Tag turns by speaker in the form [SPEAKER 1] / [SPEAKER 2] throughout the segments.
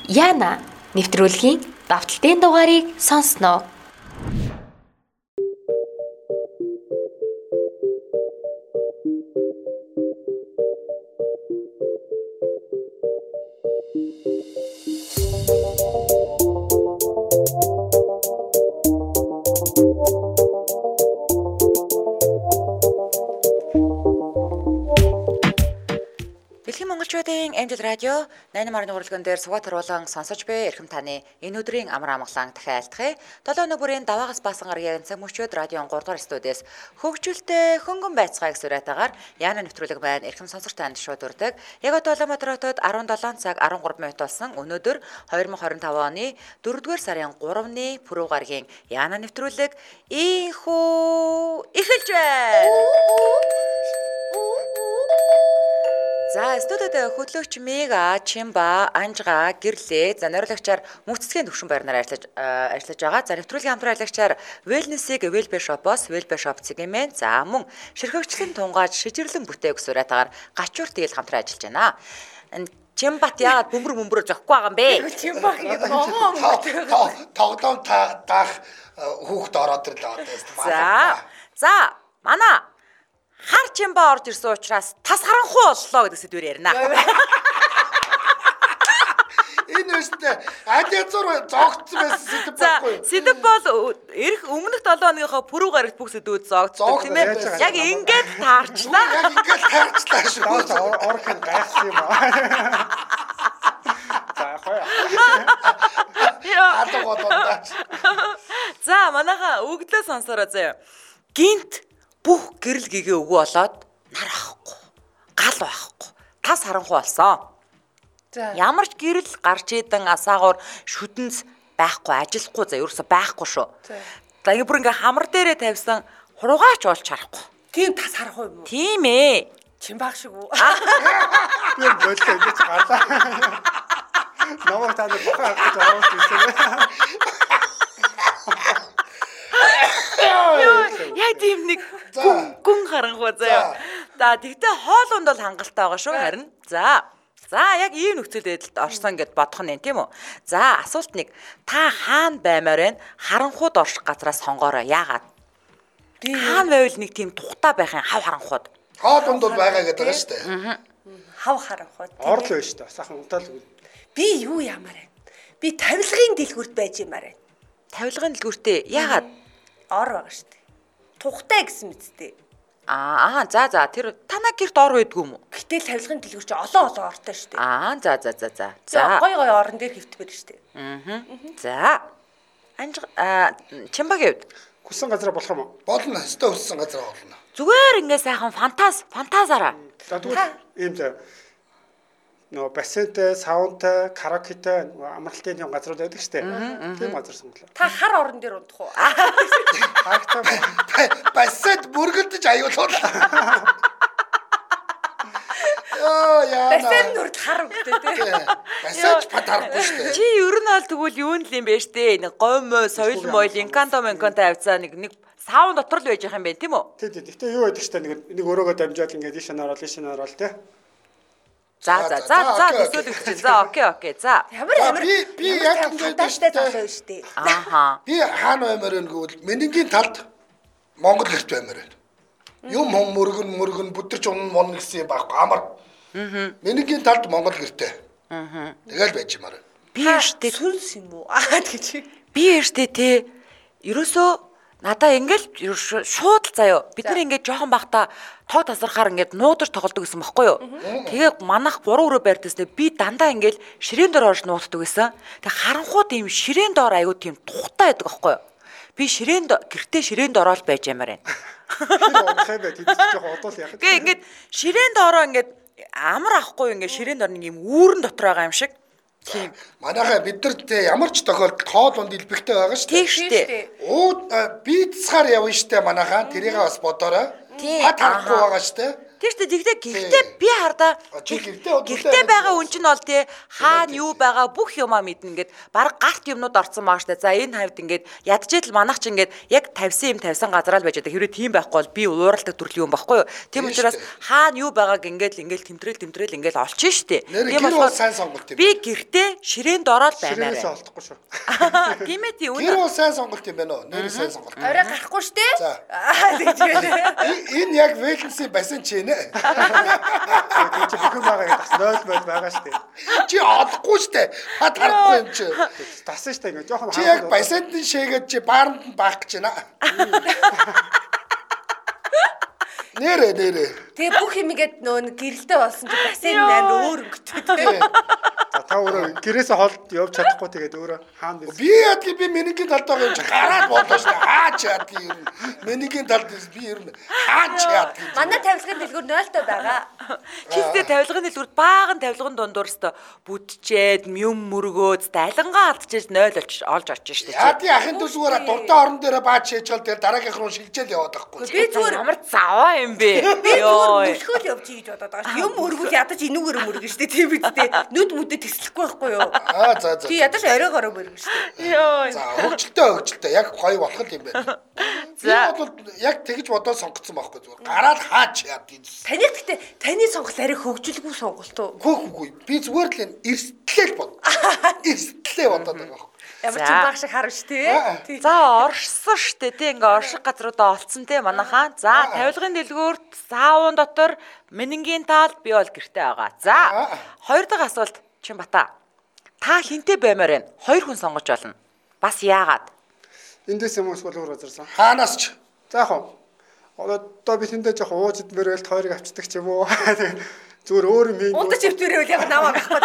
[SPEAKER 1] Яна нэвтрүүлгийн давталтын дугаарыг сонсноо.
[SPEAKER 2] Дэлхийн монголчуудын амжилт радио 88.1 урлаган дээр суугатар болон сонсож буй эрхэм таны энэ өдрийн амар амгалан дахин айлтгая. 7 өнөө бүрийн даваагаас баасан гарагийн цаг мөчөөд радион 3 дугаар студиэс хөгжүүлтэй хөнгөн байцгааг сүрэтагаар Яна нэвтрүүлэг байна. Эрхэм сонсогч танд шууд урдаг. Яг одоо Улаанбаатар хотод 17 цаг 13 минут болсон. Өнөөдөр 2025 оны 4-р сарын 3-ны пүрэв гарагийн Яна нэвтрүүлэг ийхүү эхэлж байна. За студид хөтлөгч Мега, Чимба, Анжга, Гэрлээ, за найруулагчаар мөццгийн төвшин байрнаар ажиллаж байгаа. За нэвтрүүлгийн хамтран аялагчаар Wellness-ийг Wellbe Shop-оос Wellbe Shop цэгийн за мөн ширхэгчлэн тунгааж шижирлэн бүтээг сүрэтагаар гачуур тэгэл хамтран ажиллаж байна. Чимбат яагаад бөмбөр зөхгүй байгаа юм бэ?
[SPEAKER 3] Чимбат тоглоом даах хүүхд ороод ирлээ одоо.
[SPEAKER 2] За манай хар чимба орж ирсэн учраас тас харанхуй боллоо гэдэг сэдвээр ярина.
[SPEAKER 3] Энэ үстэй адязуур зогцсон байсан сэдв байхгүй юу?
[SPEAKER 2] Сэдв бол эх өмнөх 7 хоногийн пүрэв гарагт бүх сэдвүүд зогцсон тийм ээ. Яг ингээд таарчлаа.
[SPEAKER 3] Яг ингээд таарчлаа шүү.
[SPEAKER 4] Орхон гайхсан юм аа. За хаяа.
[SPEAKER 3] Алга болоо.
[SPEAKER 2] За манайха өгдлөө сонсороо заяа. Гинт бүх гэрэл гэгээ өгөө болоод нар авахгүй, гал байхгүй, тас харанхуй болсон. Ямар ч гэрэл гарч иdən асаагуур шүдэнс байхгүй, ажиллахгүй за ерөөсө байхгүй шүү. За ингэ бүр ингээ хамар дээрээ тавьсан хуруугаач олж харахгүй.
[SPEAKER 5] Тийм тас харанхуй юм уу?
[SPEAKER 2] Тийм ээ.
[SPEAKER 5] Чимбаг шиг үү?
[SPEAKER 4] Би болтой ингэж гарлаа. Намайг таны бахаа гэж аваад ирсэн.
[SPEAKER 2] Яг тийм нэг гүн харанхуй заяа. За тэгтээ хоолунд бол хангалттай байгаа шүү харин. За яг ийм нөхцөл байдалд орсон гэд бодох нь тийм үү. За асуулт нэг та хаана баймаар вэ? Харанхууд орших газраас сонгоорой. Яагаад? Хаана байвал нэг тийм тухтай байх юм хав харанхууд.
[SPEAKER 3] Хоолунд бол байгаа гэдэг байгаа шүү дээ.
[SPEAKER 5] Хав харанхуй.
[SPEAKER 4] Орл байна шүү дээ. Сайхан унтаал.
[SPEAKER 5] Би юу ямаар вэ? Би тавилгын дэлгүүрт байж юмаар вэ?
[SPEAKER 2] Тавилгын дэлгүүртээ яагаад?
[SPEAKER 5] Ор байгаа шүү дээ. Тухтай гэсэн мэдтэй.
[SPEAKER 2] За тэр танаа гэрт ор байдгүй юм уу?
[SPEAKER 5] Гэтэл тавилгын дэлгүүр чи олон ортой шүү дээ.
[SPEAKER 2] За.
[SPEAKER 5] Гой орон дээр хэвтмээр шүү дээ.
[SPEAKER 2] За. Чимбагийн хувьд
[SPEAKER 4] Хүссэн газараа болох юм уу?
[SPEAKER 3] Болно. Өстой өссөн газараа болно.
[SPEAKER 2] зүгээр ингээ сайхан фантазаараа.
[SPEAKER 4] За тэгвэл ийм зав. Нөө бассейнтэй, саунтай, караокетэй амралтын юм газрууд байдаг шүү дээ. Тийм газар сонголоо.
[SPEAKER 5] Та хар орон дээр унтах уу?
[SPEAKER 4] Хаагтаа
[SPEAKER 3] Бассейн бүргэлдэж аюулгүй.
[SPEAKER 5] Бассейн нүрд хар өгдөө тий.
[SPEAKER 3] Бассейн патарахгүй шүү дээ.
[SPEAKER 2] Чи ер нь аль тэгвэл юу нь юм бэ штэ? Нэг гомь, соёл моёл, инканто тавьцаа нэг саун дотор л байж байгаа юм байна тийм үү?
[SPEAKER 4] тий. Гэхдээ юу байдаг штэ нэг өрөөгөө дамжаад ингээд ишэнаар тий.
[SPEAKER 2] За төсөөлөх чинь. За окей. За.
[SPEAKER 5] Ямар
[SPEAKER 3] би яг ингэж
[SPEAKER 5] байна шүү дээ.
[SPEAKER 3] Би хаана баймаар вэ гэвэл Менингийн талд Монгол гэрт баймаар байна. Юм мөргөн бүдэрч унн гэсэн юм байхгүй амар. Менингийн талд Монгол гэртээ. Тэгэл байж юмар.
[SPEAKER 2] Би штэ
[SPEAKER 5] сүнс юм уу? Гэж.
[SPEAKER 2] Би штэ те. Ерөөсөө надаа ингээл шууд л заяа. Бид нар ингээд жоохон бахта тог тасархаар ингээд нуудаж тоглодог гэсэн байхгүй юу? Тэгээ манах 3 өрөө байртайстай би дандаа ингээл ширээн дор орж нууддаг гэсэн. Тэгээ харанхууд ийм ширээн дор аягүй тийм тухтай байдаг байхгүй юу? Би гэртээ ширээн дороо л байж ямаар байна.
[SPEAKER 4] Хай бай тийм жоохон одоол яах.
[SPEAKER 2] Тэгээ ингээд ширээн дороо ингээд амар ахгүй ингээд ширээн дор нэг ийм үүрэн дотор байгаа юм шиг.
[SPEAKER 3] Тийм. Манайхаа бид нар тэ ямар ч тохиолдолд хоол унд илбэгтэй байгаа шүү дээ.
[SPEAKER 2] Тийм штэ.
[SPEAKER 3] Би цаар явна штэ манайхаа тэрийг бас бодоорой. Хат харахгүй байгаа штэ.
[SPEAKER 2] Тийш тэгтээ гэхдээ би хардаа гэртээ байгаа үн чинь бол тий хаана юу байгаа бүх юмаа мэднэ ингээд баг гарт юмнууд орцсон байгаа штэ. За энэ хавьд ингээд ядчил манах ч ингээд яг тавьсан юм тавьсан газараа л байж байгаа. Хэрвээ тийм байхгүй бол би ууралдаг төрлийн юм байхгүй юу? Тийм учраас хаана юу байгааг ингээд тэмдрэл ингээд олчихно штэ. Тийм болохоор
[SPEAKER 3] сайн сонголт юм.
[SPEAKER 2] Би гэртээ ширээнд ороод баймаар.
[SPEAKER 4] Ширээнээс олдохгүй шүү.
[SPEAKER 2] Тийм ээ тийм
[SPEAKER 3] Тэр бол сайн сонголт юм байна уу? Нэр сайн сонголт.
[SPEAKER 5] Орой гарахгүй штэ.
[SPEAKER 3] За. Энэ
[SPEAKER 5] Тэгээд
[SPEAKER 3] яг Вэлнсийн бассейн ч нэ.
[SPEAKER 4] Чи бүхэн байгаа гэдэг 0 байгаа шүү дээ.
[SPEAKER 3] Чи олохгүй штэ. Хад харахгүй юм чи.
[SPEAKER 4] Тасан шүү дээ ингээ жоохон
[SPEAKER 3] Чи яг бассейнд шээгээд чи бааранд нь баах гэж байна. Нэрэ.
[SPEAKER 5] тэгээ бүх юм ингээд нөө гэрэлтэй болсон чи бассейн амар өөр өнгөтэй.
[SPEAKER 4] За та өөрөө гэрээсээ холд явж чадахгүй тэгээд өөрөө хаана дээс.
[SPEAKER 3] Би ядгийн би менийгийн талд байгаа юм чи гараад болоо штэ. Хаач ядгийн ер нь. Менийгийн талд би ер нь хаач ядгийн.
[SPEAKER 5] Манай тавилгын дэлгүүр 0-той байгаа.
[SPEAKER 2] Чистэ тавилгын дэлгүүрт баахан тавилгын дундуур өстө бүтчээд юм мөргөөд алангаа алдчихж 0 олж очиж штэ.
[SPEAKER 3] Ядгийн ахын дүү зүгээр дуртай орон дээрээ баач шээчгээл тэр дараагийнх руу шилжээл яваад байхгүй.
[SPEAKER 5] Би зүгээр
[SPEAKER 2] амар заваа юм бэ.
[SPEAKER 5] би зүгээр мөрхөөл явж ийж бодоод байгаа. Юм өргөл ядаж энүүгээр мөргөн штэ. Тийм үсттэй. Нүд мүдэд тэслэхгүй байхгүй юу?
[SPEAKER 3] За.
[SPEAKER 5] Чи ядаж оройгоор мөргөн штэ.
[SPEAKER 2] Йоо.
[SPEAKER 3] За хөгжилтэй яг гоё болох юм байна.
[SPEAKER 2] За.
[SPEAKER 3] Би бол яг тэгж бодоод сонгоцсон байхгүй зүгээр. Гараад хаач ядгийн.
[SPEAKER 5] Таны гэхдээ таны сонголт арай хөгжилгүй сонголт уу?
[SPEAKER 3] Гүйгүй. Би зүгээр л энэ эрсдлээ бод. Эрсдлээ бодоод байгаа байхгүй.
[SPEAKER 5] Ямар ч баг шиг харна штэ.
[SPEAKER 2] За оршсон штэ тий ингээ орших газруудаа олцсон тий манайхаа. За тавилгын дэлгүүрт саавн дотор менингийн таал би бол гэртээ байгаа. За хоёр дахь асуулт Чинбата. Та хинтээ баймаар байна? 2 хүн сонгож болно. Бас яагаад?
[SPEAKER 4] Эндээс юм уусгал өөр газарсан.
[SPEAKER 3] Хаанаас ч.
[SPEAKER 4] За яг одоо би тэндээ жоох уужид мөрөөлт хоёрыг авчдаг ч юм уу. Зүгээр өөр юм.
[SPEAKER 5] Удаж өвтөрөөл яг намаа байхгүй.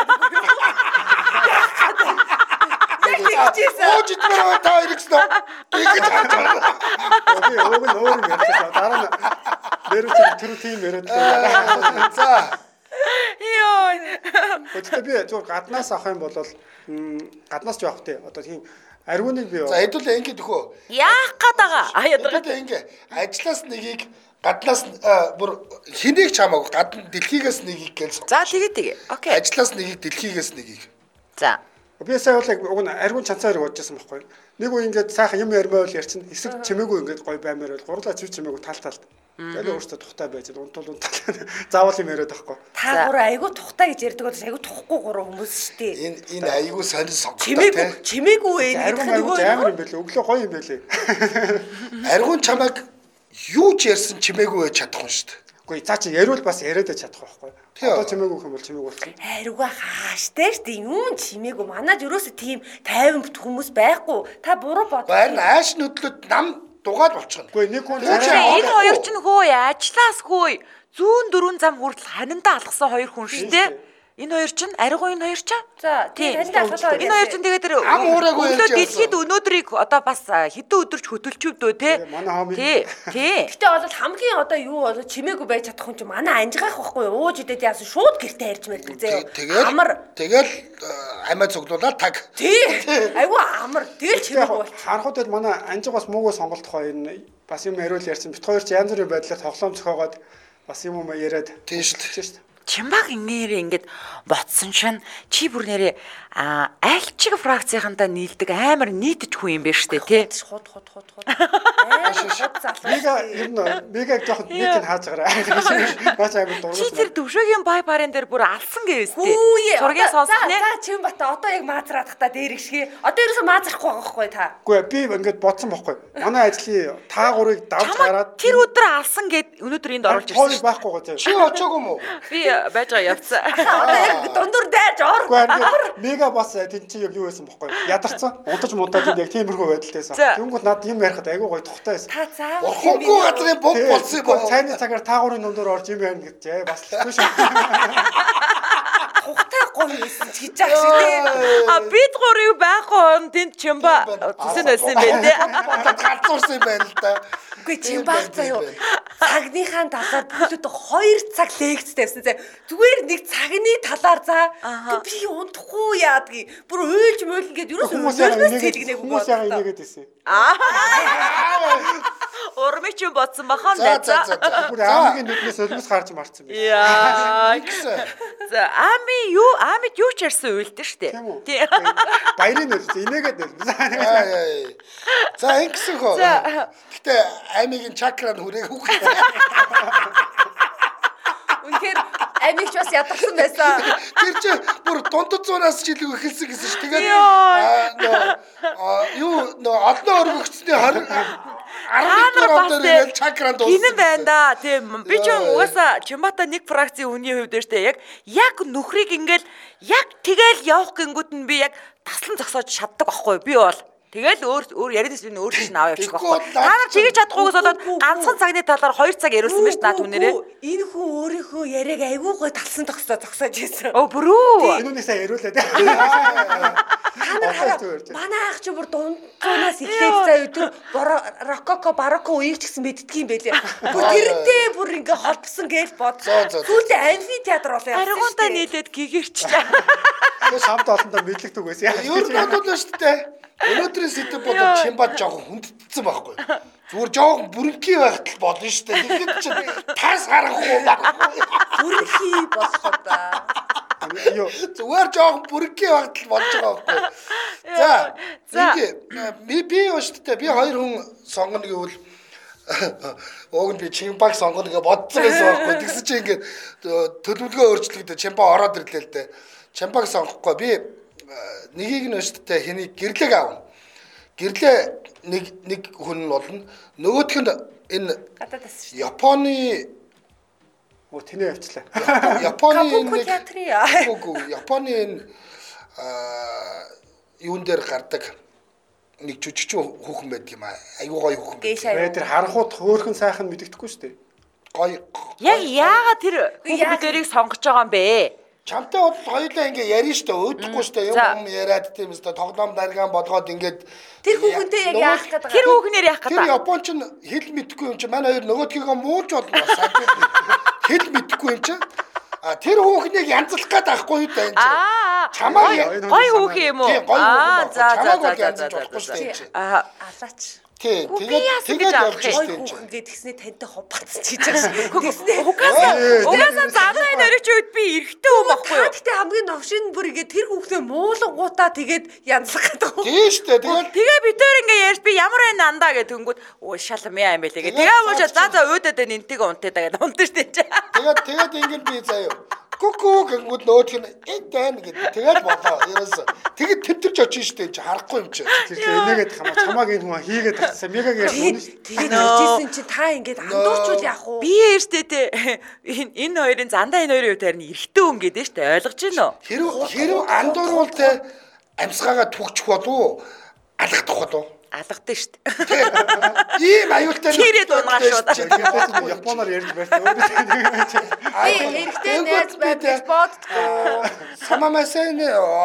[SPEAKER 3] Оожид мөрөө та иргэснэ. Ингэж харж байгаа.
[SPEAKER 4] Би өөр юм ярьсан. Дараа нь нэрч тэр тийм яриад.
[SPEAKER 3] За.
[SPEAKER 2] Йоо.
[SPEAKER 4] Өчигдөр би зүгээр гаднаас авах юм бол гаднаас жоох тий. Одоо тийм ариуныг би.
[SPEAKER 3] За хэдүүлээ ингэ дөхөө.
[SPEAKER 2] Яах гээд байгаа?
[SPEAKER 3] Хэдүүлээ ингэ. Ажлаас нэгийг гаднаас бүр хэнийг ч хамаагүй гадна дэлхийгээс нэгийг гээл.
[SPEAKER 2] За тэгээ. Окей.
[SPEAKER 3] Ажлаас нэгийг дэлхийгээс нэгийг.
[SPEAKER 2] За.
[SPEAKER 4] Би сая бол яг уг нь ариун чанцаар бодчихсон байхгүй. Нэг үе ингээд сайхан юм ярмаавал ярьчин хэсэг чимээгүй ингээд гоё баймаар байл гурлаа чив чимээгүй тал талд. Тэгээд өөртөө тухтай байж унтуул заавал юм яриад байхгүй.
[SPEAKER 5] Та гурав айгу тухтай гэж ярьдаг бол айгу тухгүй гурав хүмүүс штэ.
[SPEAKER 3] Энэ айгүй сонир сонголт тий.
[SPEAKER 5] Чимээгүй ээ.
[SPEAKER 4] Ариун амар юм байлээ. Өглөө гоё юм байлээ.
[SPEAKER 3] Ариун чамайг юу ч ярьсан чимээгүй байж чадах юм шүү дээ.
[SPEAKER 4] Үгүй цаа чи яриул бас яриад чадах байхгүй. Одоо чимээгүй юм бол чимээгүй болсон.
[SPEAKER 5] Ариуга хааштай штэ. Юм чимээгүй. Манайд ерөөсө тийм тайван хүмүүс байхгүй. Та буруу бод.
[SPEAKER 3] Харин ааш нүдлүүд нам дугаад болчихно.
[SPEAKER 4] Үгүй нэг хүн
[SPEAKER 2] Энэ хоёр ч хөөе ажлаас хөөе. Зүүн дөрвөн зам хүртэл ханиндаа алгасан 2 хүн шүү дээ. Энэ хоёр чинь аригуу энэ хоёр чинь.
[SPEAKER 5] За тийм танд алгалаа.
[SPEAKER 2] Энэ хоёр чинь тэгээд тэр
[SPEAKER 3] ам уураагүй
[SPEAKER 2] өглөө дэлхийд өнөөдрийг одоо бас хэдэн өдөрч хөдөлчөвдөө те.
[SPEAKER 4] манай хомын.
[SPEAKER 2] Тий.
[SPEAKER 5] Гэтэ бол хамгийн одоо юу бол чимээгүй байж чадах хүн чи манай анжгаах байхгүй юу? Ууж идэд яасан шууд гэртээ харж мэддэг зөө. Амар.
[SPEAKER 3] Тэгэл амиа цуглуулаад таг.
[SPEAKER 5] Тий. Айгу амар. Тэгэл чимээгүй бол.
[SPEAKER 4] Харахад манай анжиг бас муугүй сонголт хоёр нь бас юм яриул ярьсан. Бит хоёр ч янз бүрийн байдлаар тоглоом зохиогоод бас юм яриад
[SPEAKER 3] Тийм шүү дээ.
[SPEAKER 2] Чимбаг ингээд ботсон шин чи бүр нэрээ альчиг фракцийнхантаа нийлдэг амар нийтж хүн юм байна штэ тий.
[SPEAKER 5] Хот.
[SPEAKER 4] Мега ер нь мега жоохон нэг нь хааж байгаарай. Бач аймаг дургуй.
[SPEAKER 2] Чи тэр төвшөөгийн бай барын дээр бүр алсан гэвэстэй.
[SPEAKER 5] Зургийн
[SPEAKER 2] сонсох нэ.
[SPEAKER 5] За Чинбата одоо яг маазраадах та дээр ихшгээ. Одоо ерөөсө маазрахгүй байгаа байхгүй та.
[SPEAKER 4] Үгүй би ингээд бодсон байхгүй. Манай ажлын та гурыг давж гараад
[SPEAKER 2] тэр өдөр алсан гэд өнөөдөр энд оруулж ирсэн.
[SPEAKER 4] Хойд байхгүй гоо тий.
[SPEAKER 3] Чи очоогүй мó?
[SPEAKER 2] Би байж байгаа явцсан.
[SPEAKER 5] Одоо яг дундуур дайрж
[SPEAKER 4] Үгүй мега бас тэн чи юу байсан байхгүй. Ядарсан. Удаж муудаад яг тиймэрхүү байдалтайсан. Тэнгүүд над юм ярихад айгүй гоё тухтай байсан.
[SPEAKER 5] та цаа.
[SPEAKER 3] Хөнгөө газрын бог болсон юм уу?
[SPEAKER 4] Цайны цагаар таагуурын дундуур орж юм байна гэж бас л шүү.
[SPEAKER 5] Тухтай гоё байсан ч гэж ааш тий.
[SPEAKER 2] Бид гурыг байхгүй он тэнд Чимба зүсэн байсан юм байна тий.
[SPEAKER 3] Галзуурсан юм байна л да.
[SPEAKER 5] Үгүй Чимбаа заяа. Цагныхаа талаар бүгд 2 цаг лекц тавьсан заа. Зүгээр нэг цагны талаар заа. Би унтахгүй яадгийг. Бүр уйлж мөөл ингээд юу ч
[SPEAKER 4] хүмүүс яагаад ингэж байсан.
[SPEAKER 2] Урмич юм бодсон бахан
[SPEAKER 3] За
[SPEAKER 2] даа.
[SPEAKER 3] за за.
[SPEAKER 4] Бүр амигийн нүднээс өлмөс гарч марцсан би.
[SPEAKER 2] Яа.
[SPEAKER 3] Ингэсэн.
[SPEAKER 2] За амьд юу ч ярьсан үйлдэн штэ.
[SPEAKER 4] Тийм үү?
[SPEAKER 2] Тий.
[SPEAKER 4] Баярын нөлөөс инээгээд нөлөөс.
[SPEAKER 3] За ингэсэн хөө. Гэтэ аймгийн чакранд хүрээг үгүй.
[SPEAKER 5] Үнэхээр амигч бас ядарсан байсан.
[SPEAKER 3] Тэр чи бүр дундад зуунаас ч илүү эхэлсэн гэсэн ш. Тэгээд нөө олон өргөгчсний 10 дугаар дээр чакранд дууссан.
[SPEAKER 2] Гинэн байна да. Тийм. Би ч угаасаа Чимбата нэг фракцийн хүний хувьд дээр штэ яг нөхрийг ингээл яг тэгэл явах гингүүд нь би яг таслан зогсоож чаддаг байхгүй би бол. Тэгэл өөр яриадс би өөр чинь аваа явчих байхгүй. Та нар чигэж чадахгүйгээс болоод ганцхан цагны талаар 2 цаг яриулсан байж наа түнээрээ.
[SPEAKER 5] Энэ хүн өөрийнхөө яриаг айгүй гой талсан зогсоож ийсэн.
[SPEAKER 2] Оо бүрүү.
[SPEAKER 4] Энэ үнээсээ яриулаа тий.
[SPEAKER 5] Манай ах чи бүр дундаас эхлээд заа өдөр рококо бароко үеийг ч гэсэн мэддгийм байлээ. Бүр тэрнтэй бүр ингээ холбосон гэж бодсон. Сүүлдээ амфитеатр болоо явсан.
[SPEAKER 2] Аригунтаа нийлээд гэгэрчлээ.
[SPEAKER 4] Тэгээ шамд олондоо мэдлэгдэг байсан.
[SPEAKER 3] Ер нь бодвол шүү дээ. Өнөөдрийн сэдв бодоод Чимбат жоохон хүндэтсэн байхгүй. Зүгээр жоохон бүрэнхий байхад л болно шүү дээ. Тэгэхэд чи тас харахгүй байхгүй.
[SPEAKER 5] Бүрэнхий болох да.
[SPEAKER 3] Зүгээр жоохон бүрэнхий байхад л болж байгаа байхгүй. За. Би юу шүү дээ. Би 2 хүн сонгоно гэвэл ууг нь би Чимбаг сонгоно гэж бодсон байсан байхгүй. Тэгсэн чи ингээд төлөвлөгөө өөрчлөгдөв. Чимба ороод ирлээ л дээ. Чимбаг сонгохгүй би нэгийг нь өштэй хэнийг гэрлэг аав. Гэрлээ нэг хүн нь болно. Нөгөөх нь энэ
[SPEAKER 5] Гадаадас шүү.
[SPEAKER 3] Японы
[SPEAKER 4] тэнэ явчлаа.
[SPEAKER 5] Японы
[SPEAKER 3] Японы энэ юун дээр гардаг нэг жүжигчин хүүхэн байдаг юм аа. Аюу гоё хүүхэн.
[SPEAKER 4] Тэгээ тэр харанхууд хөөхөн сайхан мэддэхгүй шүү дээ.
[SPEAKER 3] Гоё.
[SPEAKER 2] Яг яагаад тэр хүүхдүүдэрийг сонгож байгаа юм бэ?
[SPEAKER 3] Чамтай бол хоёулаа ингээ ярина штэ өөдөхгүй штэ юм яриад тийм өстө тоглоом даргаан бодгоод ингээд
[SPEAKER 5] тэр хүүхэнтэй яг яах гэдэг.
[SPEAKER 2] Тэр хүүхнээр яах гэдэг.
[SPEAKER 3] Тэр Японч нь хэл мэдэхгүй юм чи манай хоёр нөгөөдгийгөө муулж болно. Хэл мэдэхгүй юм чи. Тэр хүүхнийг янзлах гээд байхгүй юу да энэ чи. Чамаа
[SPEAKER 2] гоё хүүхэн юм уу?
[SPEAKER 5] Алаач.
[SPEAKER 3] Тэгээд явж штэ
[SPEAKER 5] энэ хүүхэн гээд тэгснэ тантай хоббацсан хийж байгаа шүү. Тэгснэ.
[SPEAKER 2] Угаасаа замнаа нөрөч үед би эрэхтэй юм баггүй юу?
[SPEAKER 5] Тэгтээ хамгийн новшин бүр ингээд тэр хүүхнээ муулангуудаа тэгээд янзлах гэдэг.
[SPEAKER 3] Тийм штэ.
[SPEAKER 2] Тэгээ бид тээр ингээ ярьж би ямар байна андаа гэх тэнгүүд шалам яа юм бэ тэгээ. Тэгээ ууж за өөдөд нэнтэйг унтаад байгаа унтаж штэ.
[SPEAKER 3] Тэгээд ингээд би заяа Куку гэнгүүт нөөдх нь энэ дайн гэдэг. Тэгээд болоо. Ерөөсө. Тэгэд тэмтэрч очиж штэ чи харахгүй юм чи.
[SPEAKER 4] Тэр энийгээд чамааг энэ хүн хийгээд тагсан. Мегагийн ярьсан шүү дээ.
[SPEAKER 5] Тэгээд иржсэн чи та ингээд андуурчул яах вэ?
[SPEAKER 2] Би ярьжтэй те. Энэ хоёрын зандаа энэ хоёрын хувьд харин эрэхтэй хүн гэдэг штэ. Ойлгож байна уу?
[SPEAKER 3] Хэрв андууруул те амьсгаагаа түгчих болов алгадах болов.
[SPEAKER 2] Алгадсан штэ.
[SPEAKER 3] Ийм аюултай
[SPEAKER 2] Чирээд унгаа шууд.
[SPEAKER 4] Японоор ярьж байсан.
[SPEAKER 5] Эрэгтэй найз байж боддгоо.
[SPEAKER 3] Самамасан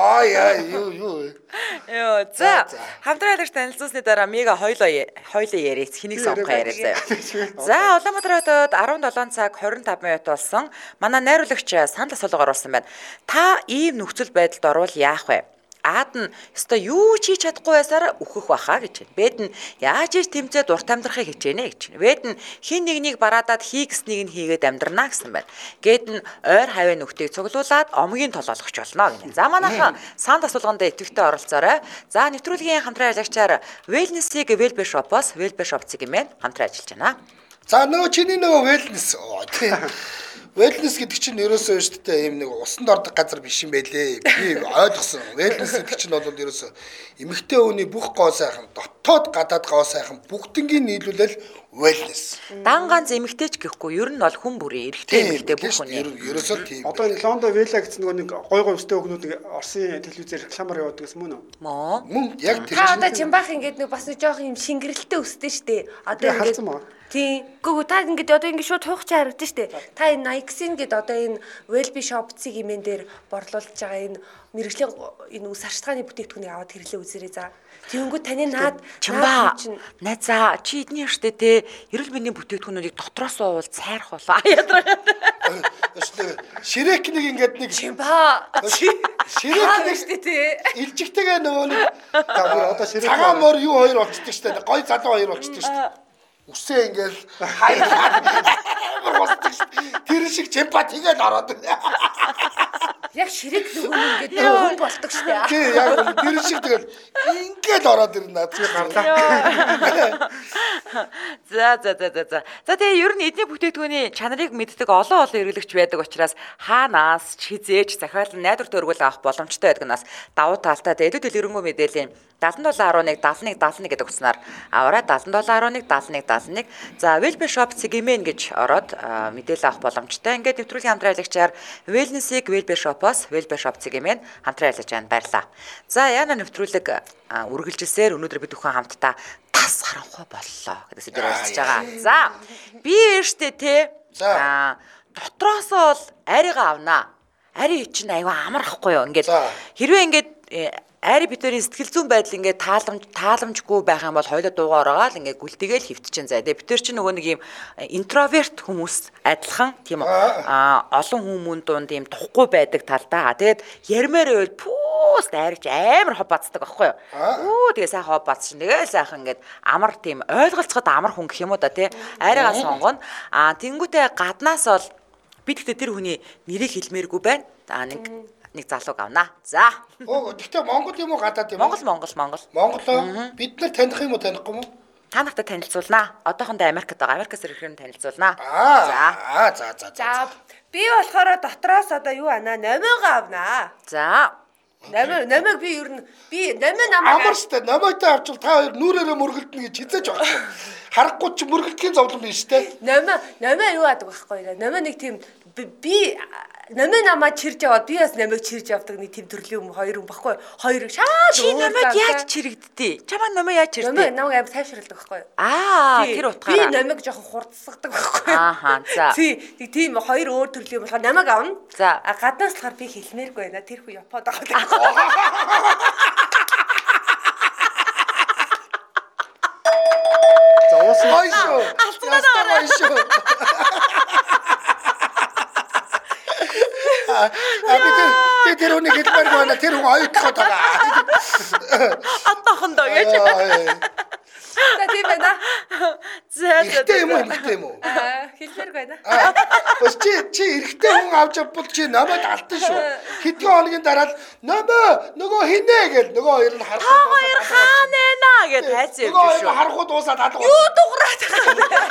[SPEAKER 3] юу.
[SPEAKER 2] Йоо за хамтран алдарч танилцуулсны дараа мега хоёлоо яриац хэнийг сонгох яриа заяа. За Улаанбаатар хотод 17 цаг 25 минут болсон. Манай найруулагч санал асуулга оруулсан байна. Та ийм нөхцөл байдалд орвол яах вэ? Аад нь өстой юу ч хийж чадахгүй байсаар өөхөх баха гэж байна. Бэд нь яаж ич тэмцээд урт амьдрахыг хичээнэ гэж байна. Бэд нь хин нэгнийг бараадаад хийгснийг нь хийгээд амьдрнаа гэсэн байна. Гэд нь ойр хавийн нүхтийг цуглуулад омгийн толгойлгоч болно гэнэ. За манайхан санд асуулганд идэвхтэй оролцоорой. За нэвтрүүлгийн хамтран ажиллагчаар Wellness-ийг Wellbear Shop-оос Wellbear Shop-ийг юм хамтран ажиллаж байна.
[SPEAKER 3] За чиний Wellness тийм. Wellness гэдэг чинь ерөөсөө шүү дээ ийм нэг усанд ордог газар биш юм байлээ. Би ойлгосон. Wellness гэдэг чинь бол ерөөсөө эмэгтэй хүний бүх гоо сайхан, дотоод гадаад гоо сайхан бүгднийг нийлүүлэл wellness.
[SPEAKER 2] Дан ганц эмэгтэйч гэхгүй ер нь бол хүн бүрийн эрэгтэй эмэгтэй бүх хүний.
[SPEAKER 3] Ерөөсөө тийм.
[SPEAKER 4] Одоо энэ Лондо Вела гэсэн нэг гой өстэй өгнүүд Оросын телевизээр рекламаар явуулдаг гэсэн мөн үү?
[SPEAKER 3] Мөн яг тэр
[SPEAKER 5] чинь. Та одоо Чимбах ингээд нэг бас жоох юм шингэрэлтэй өстэй штэ. Одоо
[SPEAKER 4] ингээд
[SPEAKER 5] тийм. Гүг та ингээд одоо ингээд шууд туухч харагдаж штэ. Та энэ Nike-ийн гээд одоо энэ Wellbe Shop-цыг имэн дээр борлуулж байгаа энэ мэрэгжлийн энэ үс арчилгааны бүтээгдэхүүнийг аваад хэрэглээ үзээрэй за. Тэнгүүд таны наад
[SPEAKER 2] за чи эдний штэ те эрүүл мэндийн бүтээгдэхүүнүүдийг дотроос уувал цайрах болоо.
[SPEAKER 3] Ширек нэг ингээд нэг
[SPEAKER 5] Чимба.
[SPEAKER 3] Ширек нэг
[SPEAKER 5] штэ те.
[SPEAKER 3] Илжигтэйгээ нөгөө нэг одоо ширек цагаан мөр юу хоёр болцдог штэ. Гой залуу хоёр болцдог штэ. Үсээ ингээл хайрлаад амар хусдаг шүү. Тэр шиг чемпа тэгээд ороод.
[SPEAKER 5] Яг ширэг нөгөө ингээд хүн болдог штэ.
[SPEAKER 3] Тий, яг тэр шиг тэгэл ингээд ороод ирнэ чи гарлаа.
[SPEAKER 2] За. За тэгээ ер нь эдний бүтээгдэхүүний чанарыг мэддэг олон хэрэглэгч байдаг учраас хаанаас ч хизээж захиалан найдвартай өргөл авах боломжтой байдаг нас давуу талтай эдүүд дэлгэрэнгүй мэдээллийн 7711 гэдэг утснаар аваарай 7711 71. За Wellbeing Shop Цэгмэн гэж ороод мэдээлэл авах боломжтой. Ингээд нэвтрүүлгийн хамтран аялагчаар Wellness-ийг Wellbeing Shop-оос Wellbeing Shop Цэгмэн хамтран аялагч байна. Баярлалаа. За яна нэвтрүүлэг үргэлжилсээр өнөөдөр бид бүхэн хамтдаа тас харанхуй боллоо гэдэг сэдвээр ярилцж байгаа. За би ээжтэй те дотроос бол аригаа авнаа. Ари чинь аюу амархгүй юу? Ингээд хэрвээ ингээд ари бидний сэтгэл зүйн байдал ингээд тааламжгүй байх юм бол хоёулаа дуугаар агаал ингээд гүлтэгээл хөвтчихэн заа. Тэгээ бид нар чинь нөгөө нэг юм интроверт хүмүүс адилхан тийм олон хүмүүн дунд юм тухгүй байдаг талдаа. Тэгээд ярмаар байвал пүүст арич амар хоб бацдаг аахгүй юу? Тэгээ сайхан хоб бац чинь тэгээ сайхан ингээд амар тийм ойлголцоход амар хүн гэх юм уу да тий. Аригаа сонгоно. Тэнгүүтээ гаднаас бол бид гэхдээ тэр хүний нэрийг хэлмээргүй байна. Нэг залууг авнаа. За.
[SPEAKER 3] Гэхдээ Монгол юм уу гадаад юм уу?
[SPEAKER 2] Монгол.
[SPEAKER 3] Монголоо бид нар таних юм уу танихгүй юм уу?
[SPEAKER 2] Та нартай танилцуулнаа. Одоохондоо Америкт байгаа. Америкаас ирэхээр танилцуулнаа.
[SPEAKER 3] За.
[SPEAKER 5] За би болохоор дотроос одоо юу анаа номойгоо авнаа.
[SPEAKER 2] За.
[SPEAKER 5] Номойг би ер нь номой намайг
[SPEAKER 3] амар штэ номойтой авчвал та хоёр нүрээрээ мөргөлдөнө гэж хизээж байхгүй. Харахгүй чи мөргөлдөхийн зовлон биш штэ.
[SPEAKER 5] Номой юу адаг байхгүй. Номой нэг тийм би номой намаа чирж яваад би бас номойг чирж явдаг нэг тийм төрлийн юм хоёр юм баггүй. Хоёр шаад
[SPEAKER 2] чи номойг яаж чирэгддээ? Чамаа номой яаж чирдээ?
[SPEAKER 5] Номой намайг амар сайшруулдаг байхгүй.
[SPEAKER 2] Тэр утгаараа.
[SPEAKER 5] Би номойг жоохон хурдсагдаг байхгүй.
[SPEAKER 2] За.
[SPEAKER 5] Тийм хоёр өөр төрлийн юм болохоор намайг авна.
[SPEAKER 2] За.
[SPEAKER 5] Гаднаас болохоор би хэлмээргүй байна. Тэр хүү Японд байгаа.
[SPEAKER 3] За уусаа. Алцгаа. Би тэр үнийг хэлмээр байна. Тэр хүн оюутлахад байгаа.
[SPEAKER 2] Одоохондоо гэж.
[SPEAKER 5] За тийм байна.
[SPEAKER 2] За.
[SPEAKER 3] Ихтэй юм уу?
[SPEAKER 5] Хэлмээргүй байна.
[SPEAKER 3] Бас чи эрэгтэй хүн авч авбал чи намайг алдсан шүү. Хэдэн хоногийн дараа л нөгөө хинэ гэл нөгөө хоёр нь харахгүй.
[SPEAKER 2] Та хоёр хаана гэж хайцсан юм шүү.
[SPEAKER 3] Нөгөө хоёр харахгүй дуусаад алга.
[SPEAKER 2] Юу дуурайт байгаа.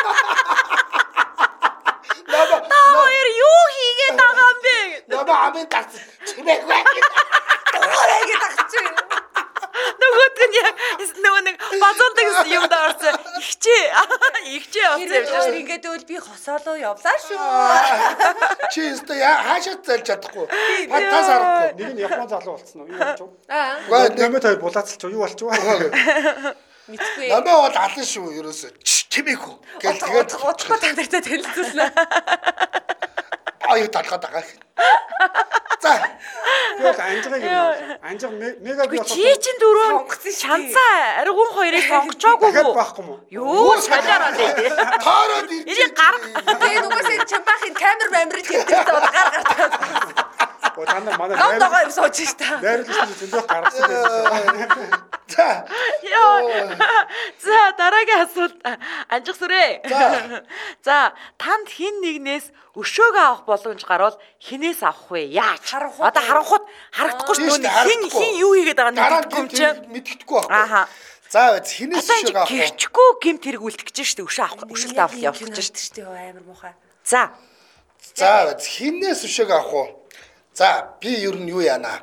[SPEAKER 2] Та хоёр юу хийгээд байгаа юм бэ?
[SPEAKER 3] Намаа амын тарц чимээгүй.
[SPEAKER 5] Дуурайгээд агчих.
[SPEAKER 2] Нөгөөд нь яг нөгөө нэг базуулдаг юм даарсан. Ихчээ явсан юм шүү.
[SPEAKER 5] Ингээд үл би хосоолоо явлаа шүү.
[SPEAKER 3] Чи өстө хаашаа залж чадахгүй. Патас харахгүй.
[SPEAKER 4] Нэг нь Япон залуу болцсон уу? Юу болж юу?
[SPEAKER 3] Нэмэт
[SPEAKER 4] хоёр булаацалч юу болж юу?
[SPEAKER 5] Мэдгүй.
[SPEAKER 3] Намаа бол алан шүү ерөөсөө. Чимээгүй. Гэл тэгээд
[SPEAKER 5] утгагүй та нартай танилцуулна.
[SPEAKER 3] аюу талгаад байгаа. За.
[SPEAKER 4] Юу анжиг мега би
[SPEAKER 2] чи чин дөрөв шанцаа аригун хоёрыг сонгочоогүй
[SPEAKER 4] дахиад байхгүй юм уу?
[SPEAKER 2] Юу шалаараа дээ.
[SPEAKER 3] Таараад ирж.
[SPEAKER 2] Энийг гарга.
[SPEAKER 5] Тэгээ нүгээс чамбахын камер хийдэг гар.
[SPEAKER 4] Та нар манай
[SPEAKER 5] Нондогоо юм сууж штэ.
[SPEAKER 4] найруулагч зөндөө гаргасан байсан.
[SPEAKER 3] За.
[SPEAKER 2] За дараагийн асуулт анжих сүрээ. За танд хин нэгнээс өшөөгөө авах боломж гарвал хинээс авах вэ? Яаж? Одоо харанхууд харагдахгүй шүү дээ. Хин юу хийгээд байгаа нь мэддэггүй юм чи.
[SPEAKER 3] Мэддэхгүй байхгүй. За хинээс өшөөгөө авах.
[SPEAKER 2] Гэрчгүй гэмт хэрэг үлдэх гэж шүү дээ. Өшөө авах, өшөлт авах явуулчих шүү дээ.
[SPEAKER 5] Амар муухай.
[SPEAKER 2] За
[SPEAKER 3] хинээс өшөөгөө авах уу? За би ер нь юу яана?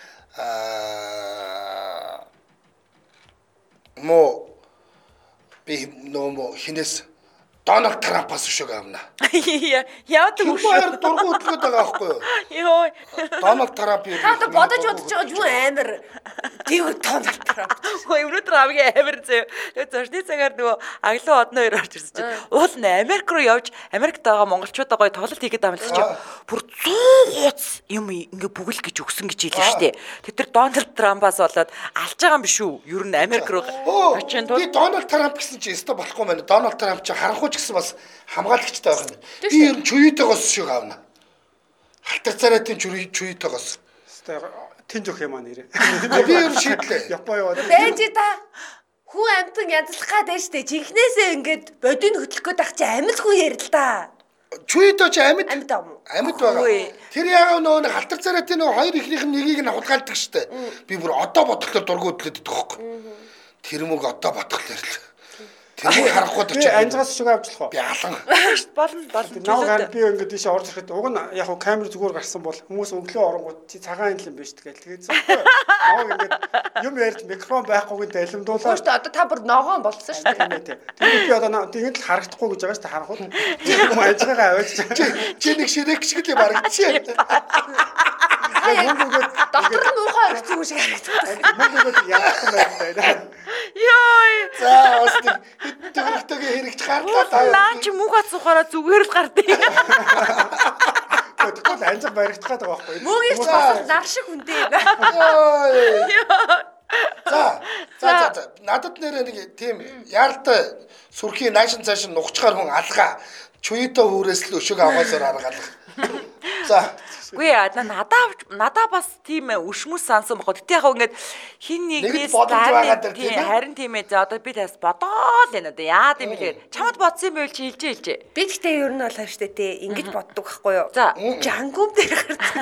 [SPEAKER 3] Би нөө хинээс Дональд Трампаас өшөөгөө авна.
[SPEAKER 2] Яадаг
[SPEAKER 3] өшөө? Хоёр дургуй хөтлөд байгаа байхгүй юу?
[SPEAKER 2] Йоо.
[SPEAKER 3] Дональд Трамп юу?
[SPEAKER 5] Та бодож байгаа юу амар. Тийм Дональд Трамп.
[SPEAKER 2] Өнөөдөр хамгийн амар зөө. Тэгээ зочны цагаар нөгөө аглуу одно хоёр орж ирсэн чинь уул нь Америк руу явж Америкт байгаа монголчуудаа гоё тоглолт хийгээд байгаа юм л чинь бүр 100 хуудас юм ингээ бүгэл гэж өгсөн гэж хэлсэн шүү дээ. Тэр Дональд Трампаас болоод алж байгаа юм биш үү? Ер нь Америк руу
[SPEAKER 3] очин би Дональд Трамп гэсэн чинь өстө болохгүй байна. Дональд Трамп чинь харанхуй гэсэн бас хамгаалагчтай байх юм. Би ер нь чуйтэйгоос өшөөгөө авна. Халтар царайтын чуйтэйгоос.
[SPEAKER 4] Тэнж өгөх юм аа нэрээ.
[SPEAKER 3] Би ер нь шийдлээ.
[SPEAKER 4] Япон яваад.
[SPEAKER 5] Бэж та. Хүн амтан янзлах гад байж штэ. Жинхнээсээ ингээд бодийг хөтлөх гээд ах чи амьд хүн ярил л да.
[SPEAKER 3] Чүйдөө ч амьд.
[SPEAKER 5] Амьд аа.
[SPEAKER 3] Амьд байгаа. Тэр яагаад нөгөө халтар царайтай нөгөө хоёр ихнийх нь нэгийг нь хулгайлдаг штэ. Би бүр одоо бодглохоор дургуудлаад идэх байхгүй. Тэр мөг одоо бодглохоор л. Тэр харахгүй ч
[SPEAKER 4] анжаас шиг авчлах уу?
[SPEAKER 3] Би алан.
[SPEAKER 2] Болно.
[SPEAKER 4] Наагаар би ингээд тийш орж ирэхэд уг нь яг хуу камер зүгээр гарсан бол хүмүүс өглөө оронгууд чи цагаан юм биш тэгэл тэгээд зөвхөн наагаар ингээд юм ярьж микрофон байхгүйг далимдуулаад.
[SPEAKER 5] Өөртөө одоо та бүр ногоон болсон шүү дээ.
[SPEAKER 4] Тэгээд би одоо тэгээд л харагдахгүй гэж байгаа шүү дээ харахад. Юм ажигаа аваач.
[SPEAKER 3] Чи нэг ширэг шиг л барагдчихэ.
[SPEAKER 5] Доктор нь уухай өгсөн шиг харагдав.
[SPEAKER 4] Мөнгөд яах юм бэ?
[SPEAKER 2] Йой.
[SPEAKER 3] За бас нэг төгрөгтэйгээ хэрэгж гарлаа.
[SPEAKER 2] Наа чи муг ацуухаараа зүгээр л гардыг.
[SPEAKER 4] Тэгвэл анжаа баригдах гэдэг байгаа байхгүй.
[SPEAKER 5] Мөгийг ч бас нар шиг хүндээ.
[SPEAKER 3] За. Надад нэрээ нэг тийм яаралтай сүрхийн наашин цааш нухчгаар хүн алгаа. Чуйто хүрээс л өшөг аваасаар аргалах. За.
[SPEAKER 2] Үгүй надаа бас тийм өшмөс сансан бохоо. Тэгтээ яг ингээд хин нэгнээс харин тийм ээ. За одоо би тас бодоол энэ одоо яад юм бэлээ. Чамд бодсон юм байл чи хэлжээ.
[SPEAKER 5] Би тэгтээ ер нь бол харж штэ тий. Ингэж боддог байхгүй юу?
[SPEAKER 2] За.
[SPEAKER 5] Жангум дээр гардаг.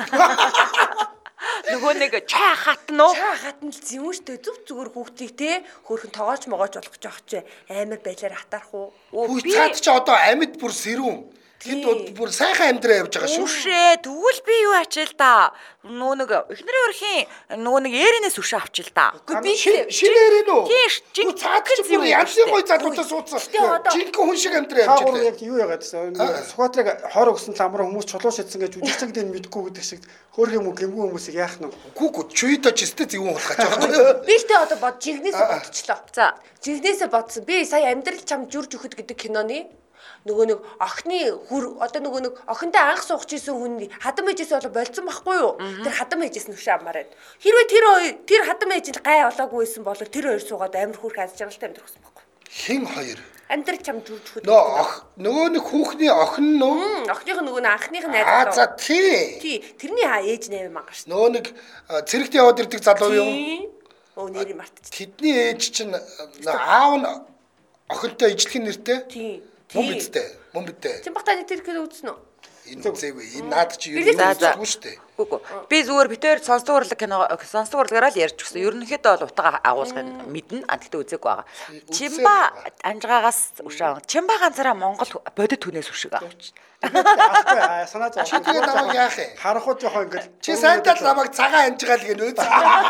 [SPEAKER 2] Нөгөө нэг чаа хатна уу?
[SPEAKER 5] Чаа хатна л юм штэ. Зүгээр хүүхдийг тий. Хөөрхөн тоогооч могооч болгож явах чи амар байлаар хатаарах уу?
[SPEAKER 3] Үгүй цаад чи одоо амьд бүр сэрүүн. Тэд бүр сайхан амьдраа явж байгаа шүү.
[SPEAKER 2] Үшээ тэгвэл би юу ачил та. Нөгөө нэг эхнэрийн өрхийн нөгөө нэг яринээс үшээ авчил та.
[SPEAKER 5] Үгүй би
[SPEAKER 3] шинээр нь үү?
[SPEAKER 2] Тийм
[SPEAKER 3] цаад чи бүр янзын гой залуудаа суудсан. Жинхэнэ хүн шиг амьдраа явж
[SPEAKER 4] байгаа. Яг юу яагаад гэсэн. Сүхбаатрыг хор өгсөн ламраа хүмүүс чулуу шидсэн гэж үжигчэнгдээ мэдгүй гэдэг шиг хөөрх юм уу гэмгүй хүмүүсийг яах нь.
[SPEAKER 3] Гүг чүйдэ ч өстэй зэвүүн болохаж байгаа.
[SPEAKER 5] Би ихтэй одоо бод жигнээсээ бодчихлоо.
[SPEAKER 2] За.
[SPEAKER 5] Жигнээсээ бодсон. Би сая амьдрал чам жүрж өгөхөд гэдэг киноны нөгөө нэг охины одоо нөгөө нэг охинтой анх суугч исэн хүн хадам ээжээс болоо болцсон байхгүй юу? Тэр хадам ээжээс нүшээ амаарай. Хэрвээ тэр хадам ээж нь гай олоогүй байсан бол тэр хоёр суугаад амар хүрх аз жаргалтай амьдрахсан байхгүй.
[SPEAKER 3] Хин хоёр?
[SPEAKER 5] Амьдрал чам жүрж өгөхөд.
[SPEAKER 3] Нөгөө нэг хүүхний охин нөө?
[SPEAKER 5] Охиных нөгөө анхных найз.
[SPEAKER 3] За тий.
[SPEAKER 5] Тий, тэрний ээж нээр мангар шүү.
[SPEAKER 3] Нөгөө нэг цэрэгт яваад ирдэг залуу юу?
[SPEAKER 5] Өө нэрийг мартчих.
[SPEAKER 3] Тэдний ээж чинь аав нь охинтой ижлэхэн нэртэй?
[SPEAKER 5] Тий.
[SPEAKER 3] Мөн бидтэй.
[SPEAKER 5] Чи багтаа тэр кино үзсэн үү?
[SPEAKER 3] Энэ үзээгүй. Энэ наад чи юу үзээгүй шүү дээ.
[SPEAKER 2] Үгүй. Би зүгээр битээр сонсдог урлагаараа л ярьж өгсөн. Ерөнхийдөө бол утга агуулгыг мэднэ. Гэхдээ үзээгүй байгаа. Чимба анжгаагаас өшөө. Чимба ганцаараа Монгол бодит түнээс өшөг авч.
[SPEAKER 3] Санаа зов. Чи тэгээ намайг яах юм?
[SPEAKER 4] Харахууд яхаа ингээд.
[SPEAKER 3] Чи сайдаа намайг цагаан амжгаал гэнэ үү?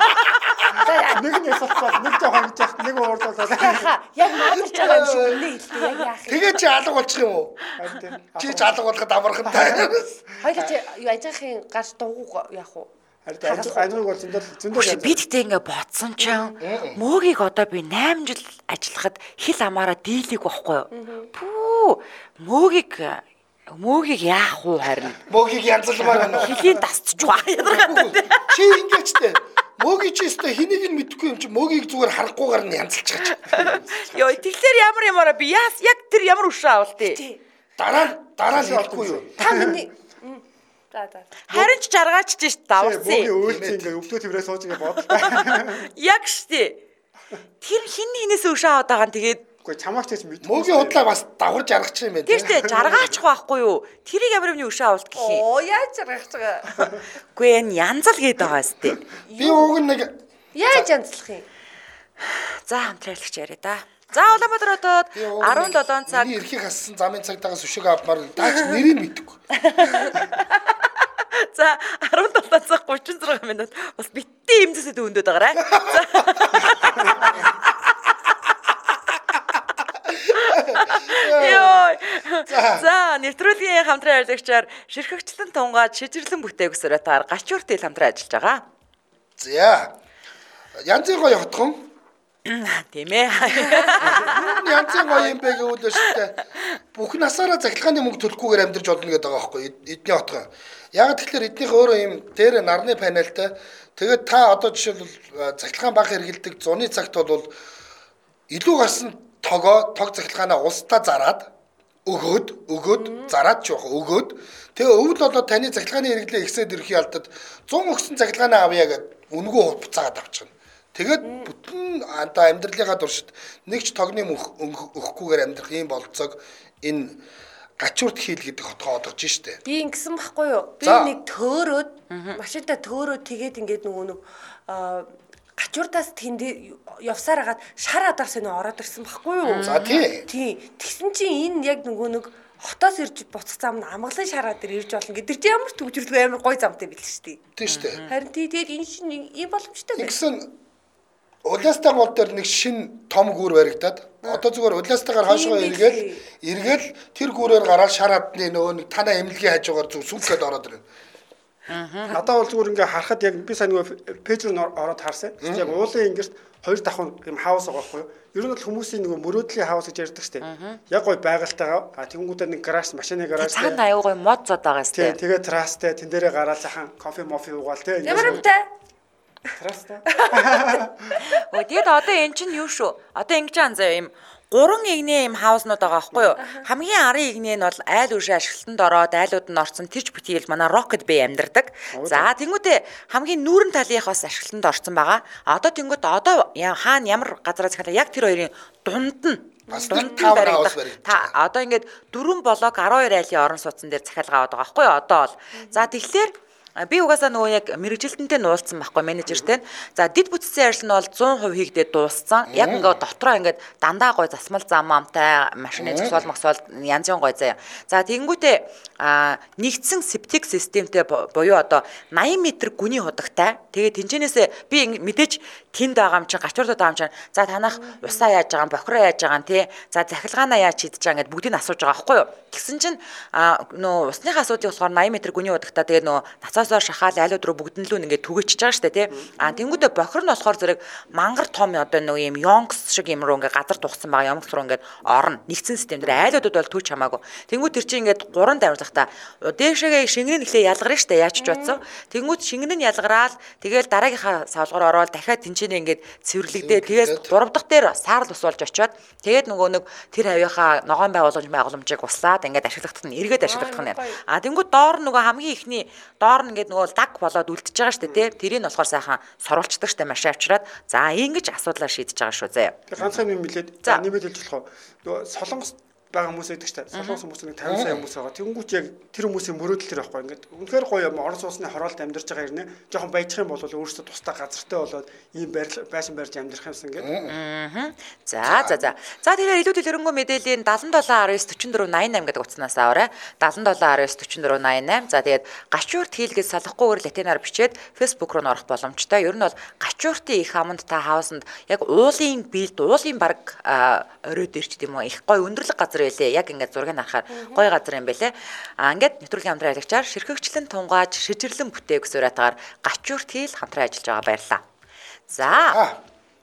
[SPEAKER 4] Нэг нь ясалцаа, нэг жоохон гэж яах, нэг уурлуулаад.
[SPEAKER 5] Яг наадалж байгаа юм шиг үнэ хэлдэг яг яах юм.
[SPEAKER 3] Тэгээ чи алга болчих юм уу? Чи ч алга болоход амархантай.
[SPEAKER 5] Хоёул чи юу ажихын гарч дугуй яах вэ?
[SPEAKER 4] Ажиг бол зөндөө.
[SPEAKER 2] Би тэгтээ ингээ бодсон чинь мөөгийг одоо би 8 жил ажиллахад хил амаараа дийлэг байхгүй юу? Пүү мөөгийг яах вэ харин?
[SPEAKER 3] Мөөгийг янзалмаар байна.
[SPEAKER 2] Хилийн дасчих жоо ядаргатай.
[SPEAKER 3] Чи ингэжтэй. Мөөгийг чи өстө хэнийг нь мэдэхгүй юм чи мөөгийг зүгээр харахгүйгээр нь янзалж байгаа чи.
[SPEAKER 2] Йоо тэгэхээр ямаараа би яг тэр ямар өшөө авал тий.
[SPEAKER 3] Дараа л хэлэхгүй юу?
[SPEAKER 5] Та миний
[SPEAKER 2] Харин ч жаргаач ч даварсан.
[SPEAKER 4] Мөөгийн үйлч ингээ өвдөө тврээ сууж ингээ бодлоо.
[SPEAKER 2] Яг штэ. Тэр хин хинээс өшөө аваад байгаа нь тэгээд
[SPEAKER 4] үгүй чамаач ч мэдгүй.
[SPEAKER 3] Мөөгийн худлаа бас давхар жаргачих юм байна.
[SPEAKER 2] Тийм штэ жаргаачих байхгүй юу? Тэрийг ямар юмны өшөө авалт гэх юм.
[SPEAKER 5] Оо яаж жаргах байгаа.
[SPEAKER 2] Үгүй энэ янзал гээд байгаа штэ.
[SPEAKER 3] Би уг нэг
[SPEAKER 5] яаж янзлах юм?
[SPEAKER 2] За хамтраалагч яриа да. За Улаанбаатар хотод 17 цаг
[SPEAKER 3] эрхийг хассан замын цагтаагаас өшөг авмаар даач нэрийг мэдэхгүй.
[SPEAKER 2] За 17 цаг 36 минут бас битээ имзэсэд өндөд байгаарай. За нэвтрүүлгийн хамтран ажиллагчаар ширхэгчлэн тунгаад шижирлэн бүтээгсрээ таар гачуурт ил хамтран ажиллаж байгаа.
[SPEAKER 3] За янзын гоё хотхон
[SPEAKER 2] тийм ээ.
[SPEAKER 3] Янзын гоё юм бэ гэвэл өштэй бүх насаараа захилгааны мөнгө төлөхгүйгээр амьдарч болно гэдэг байгаа байхгүй эдний хотхон. Яг тэгэхээр эднийх өөрөө юм дээр нарны панелтай. Тэгээд та одоо жишээлбэл захилгаан баг хэрэгэлдэг зуны цагт бол илүү гарсан тог захилгаанаа улсдаа зараад өгөөд зараад ч яах өгөөд тэгээ өвд болоод таны захилгааны хэрэглээ ихсээд ирэхий алдад 100 өгсөн захилгаанаа авъя гэд үнгөө буцаагаад авчихна. Тэгээд бүтэн одоо амьдралынхаа туршид нэг ч тогны өгөхгүйгээр амьдрах ийм болцоог энэ гачуурт хийл гэдэг хотгоо одгож штэ.
[SPEAKER 5] Би ингэсэн байхгүй юу? Би нэг төөрөөд машинтаа төөрөөд тэгээд ингээд нэг гачууртаас тэнд явсаар хагаад шар адарс энэ ороод ирсэн байхгүй юу?
[SPEAKER 3] За тий.
[SPEAKER 5] Тэгсэн чинь энэ яг нэг хотоос ирж буцах зам нь амгалан шараа дээр ирж болно гэдэг чи ямар төвжирлгүй амар гой замтай билээ штэ.
[SPEAKER 3] Тий штэ.
[SPEAKER 5] Харин тэгээд энэ чинь ийм боломжтой байна.
[SPEAKER 3] Тэгсэн Улаастан гол дээр нэг шин том гүүр баригдаад одоо зүгээр улаастагаар хойшоо эргээл тэр гүүрээр гараад шар адны нөгөө нэг танаа эмнэлгийн хажуугаар зүг сүнхгээд ороод ирнэ.
[SPEAKER 4] Надаа бол зүгээр ингээ харахад яг би сайн нөгөө пэйж рүү ороод харсан. Яг уулын ингэрт хоёр давхар юм хаус байгаа байхгүй юу? Ер нь бол хүмүүсийн нөгөө мөрөөдлийн хаус гэж ярьдаг штеп. Яг гой байгальтайгаа тэгэнгүүтээ нэг гараж машины гараж
[SPEAKER 2] цаана аюу гой мод зод байгаа штеп.
[SPEAKER 4] Тэгээд террастай тэн дээрээ гараад сайхан кофе мофи уугаал те.
[SPEAKER 5] Ямар юмтай?
[SPEAKER 4] Террастай.
[SPEAKER 2] Тэгээд одоо эн чинь юу шүү? Одоо ингэж анзаа юм. 3 игний юм хауснууд байгаа байхгүй юу? Хамгийн арын игний нь бол айл үшээ ашиглалтанд ороод айлууд нь орсон тэрч битгийл манай Rocket Bay амьдардаг. За тэнгуүтээ хамгийн нүүрэн талынх бас ашиглалтанд орсон байгаа. Одоо тэнгуүт одоо хаана ямар газараа захиалаа яг тэр хоёрын дунд нь
[SPEAKER 3] дунд баригдах.
[SPEAKER 2] Та одоо ингээд 4 блок 12 айлын орон сууцсан дээр захиалгаа аваад байгаа байхгүй юу? Одоо бол. За тэгэхээр би угаасаа нөгөө яг мэрэгжилтэнтэй нуулцсан байхгүй менежертэй. За дид бүтцийн ажил нь бол 100% хийгдээд дууссан. Яг ингээд дотроо ингээд дандаа гой засмал зам амтай машины зогсоол мөсөөл янз бүрийн гой заяа. За тэгэнгүүтээ нэгдсэн септик системтэй буюу одоо 80 м гүний худагтай. Тэгээд тэнцэнээсээ би мэдээж тэнд байгаа юм чинь гачуурдад байгаа юм чинь. За танах усаа яаж байгаа юм, бохроо яаж байгаа юм тий. За захилгаанаа яаж хийдэж байгаа ингээд бүгдийг нь асууж байгаа байхгүй юу. Тэгсэн чинь нөө усныхаа асуудлыг болохоор 80 м гүний худагтай. Тэгээд нөө нацаасаар шахаал айлууд руу бүгднлүү ингээд түгээчж байгаа штэ тий. Тэнгүүдээ бохор нь болохоор зэрэг мангар том одоо нөө юм Yonks шиг юм руу ингээд газар тухсан байгаа Yonks руу ингээд орно. Нэгдсэн систем дээр айлуудад бол түүч хамаагүй. Тэнгүүд тэр чинь ингээд 3 дамжлагта дээшээгээ шингэн эхлээ ялгарна штэ яаж ч бодсон. Тэнгүүд шингэн нь ялгараал тэгээл дараагийнхаа савлгаар ороод дахиад тэнцэнэ ингээд цэвэрлэгдээ. Тэгээд 3 дахь дээр саарл ус болж очиод тэгээд нөгөө нэг тэр авийнхаа ногоон байгууламжийг услаад ингээд ашиглахдаа эргээд ашиглахдаа нь. Тэнгүүд доор нөгөө хамгийн ихний доор нь ингээд нөгөө даг болоод үлдчихэж байгаа штэ тий. Тэрийг болохоор сайхан сорулцдаг штэ машин авчираад за ингэж асуудлаа шийдэж байгаа шүү заяа.
[SPEAKER 4] Ганцхан юм билээд нэмээд хэлж болох уу? Нөгөө Солонгос байгаа хүмүүс байдаг штэ. Солонгос хүмүүс нэг 50 сая хүмүүс байгаа. Тэнгүүч яг тэр хүмүүсийн мөрөөдөл тэр байхгүй. Ингээд үнэхээр гоё юм орон сууцны хороолт амьдарч байгаа хэрнээ жоохон баяжих юм бол өөрөөсөө тусдаа газартай болоод ийм байшин барьж амьдрах юмсан ингээд.
[SPEAKER 2] За тэгэхээр илүү дэлгэрэнгүй мэдээллийн 77194488 гэдэг утаснаас аваарай. 77194488. За тэгээд гачуурт хийлгэж салахгүйгээр латинаар бичээд Facebook руу орох боломжтой. Ер нь бол гачууртын их аманд та хаусанд яг уулын билд, уулын баг оройд ирч гэдэг юм уу? Их гоё өндөрлөг газар байлээ. Яг ингээд зургийг харахаар гоё газар юм байлээ. Ингээд нэвтрүүлгийн хамтран аялагчаар ширхэгчлэн тунгааж шижирлэн бүтээх сураатаар гачуурт хийл хамтран ажиллаж байгаа баярлалаа. За